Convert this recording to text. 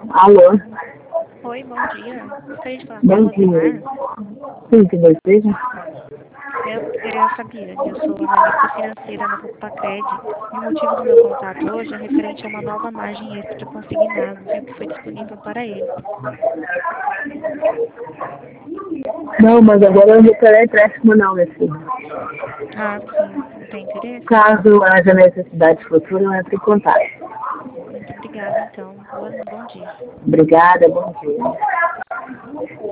Alô? Oi, bom dia. Gostaria de falar com a Bom dia. Rosemar. Sim, que deseja? É a Fabiane, eu sou analista financeira na Pacred e o motivo do meu contato hoje é referente a uma nova margem extra consignado, viu, que foi disponível para ele. Não, mas agora eu não quero empréstimo não, meu filho. Ah, sim, não tem interesse? Caso haja necessidade futura, eu entro em contato. Muito obrigada, então. Bom dia. Obrigada, bom dia.